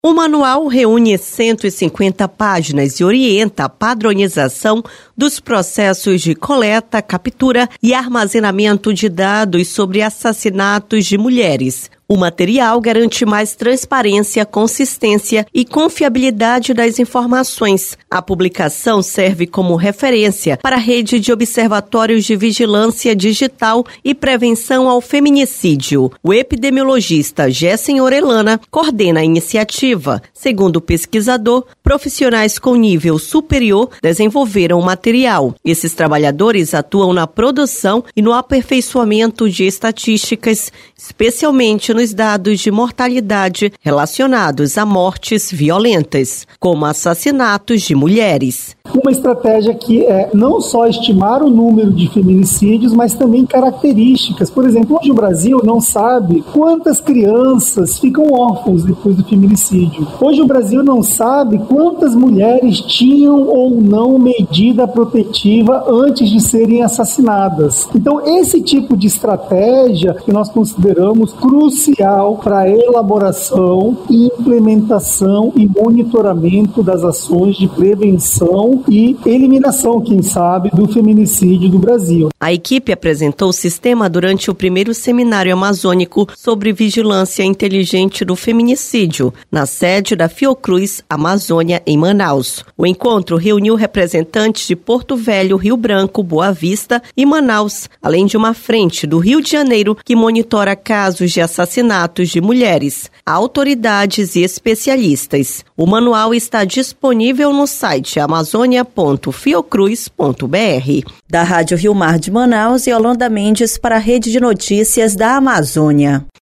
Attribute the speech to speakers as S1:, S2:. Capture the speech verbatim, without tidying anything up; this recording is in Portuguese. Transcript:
S1: O manual reúne cento e cinquenta páginas e orienta a padronização dos processos de coleta, captura e armazenamento de dados sobre assassinatos de mulheres. O material garante mais transparência, consistência e confiabilidade das informações. A publicação serve como referência para a rede de observatórios de vigilância digital e prevenção ao feminicídio. O epidemiologista Gessen Orellana coordena a iniciativa. Segundo o pesquisador, profissionais com nível superior desenvolveram o material. Esses trabalhadores atuam na produção e no aperfeiçoamento de estatísticas, especialmente nos dados de mortalidade relacionados a mortes violentas, como assassinatos de mulheres.
S2: Uma estratégia que é não só estimar o número de feminicídios, mas também características. Por exemplo, hoje o Brasil não sabe quantas crianças ficam órfãos depois do feminicídio. Hoje o Brasil não sabe quantas mulheres tinham ou não medida protetiva antes de serem assassinadas. Então, esse tipo de estratégia que nós consideramos crucial para a elaboração, implementação e monitoramento das ações de prevenção e eliminação, quem sabe, do feminicídio do Brasil.
S1: A equipe apresentou o sistema durante o primeiro seminário amazônico sobre vigilância inteligente do feminicídio, na sede da Fiocruz Amazônia, em Manaus. O encontro reuniu representantes de Porto Velho, Rio Branco, Boa Vista e Manaus, além de uma frente do Rio de Janeiro que monitora casos de assassinatos de mulheres, autoridades e especialistas. O manual está disponível no site amazônia ponto fiocruz ponto br. Da Rádio Rio Mar de Manaus, Yolanda Mendes para a Rede de Notícias da Amazônia.